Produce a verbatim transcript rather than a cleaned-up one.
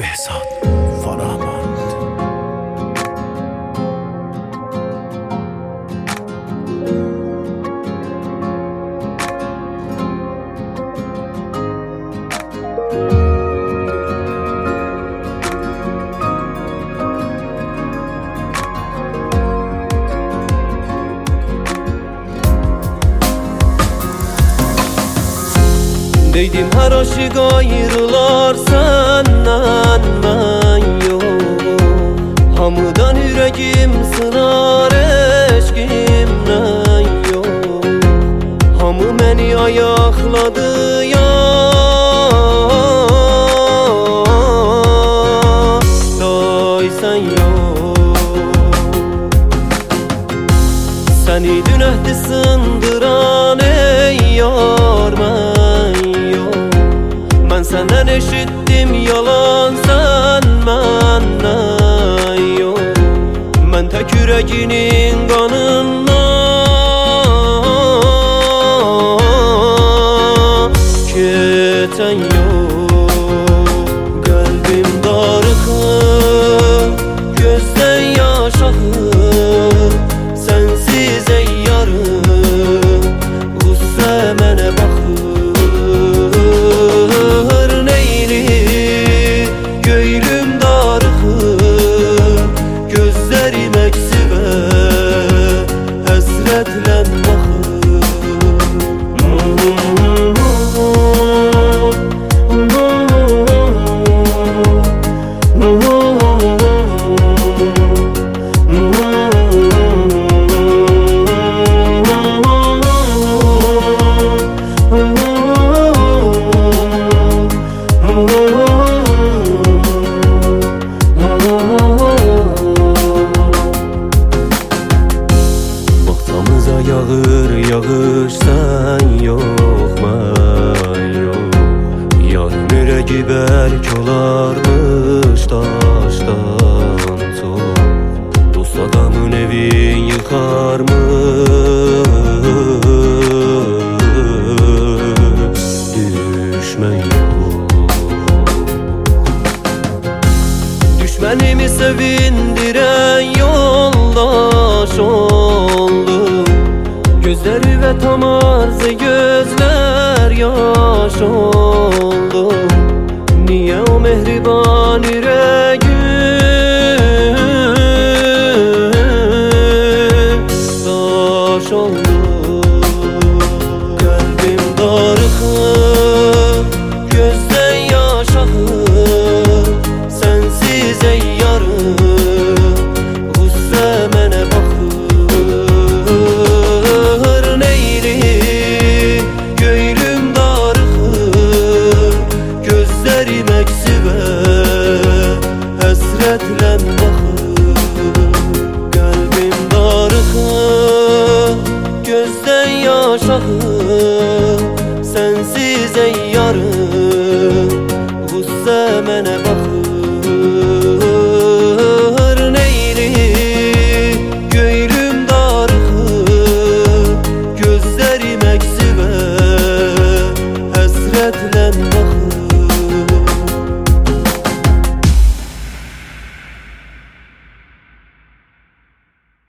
Behzad Farahmand. Deydim her aşık ayrılar senden ben yok. Hamıdan yüreğim sınar eşkimden yok. Hamı beni ayakladı ya day sen yok. Seni dünehdi sındıran ey yar ben yok. Ben senden eşittim yalan sen benden yok. Ben tek yüreğinin kanından keten yok. Kalbim darıkır, gözden yaş akır. Sensiz ey yarım, gusse mene bakır. Neyli göylüm darıkır, gözlerim eksive hasretlen bakır. Yağır yağış sen yok ben yok. Yarın yüreği belki olarmış taştan çok. Dost adamın evin yıkarmış. Düşman yok. Düşmanımı sevindiren yoldaş oldu. Gözleri ve tam arzı gözler yaş oldu. Niye o mehriban yüreğim taş oldu. Kalbim darıkır, gözden yaş akır. Sensiz ey yarım, gusse mene bakır. Hasretlen bakır. Kalbim darıkır, gözden yaş akır. Sensiz ey yarım,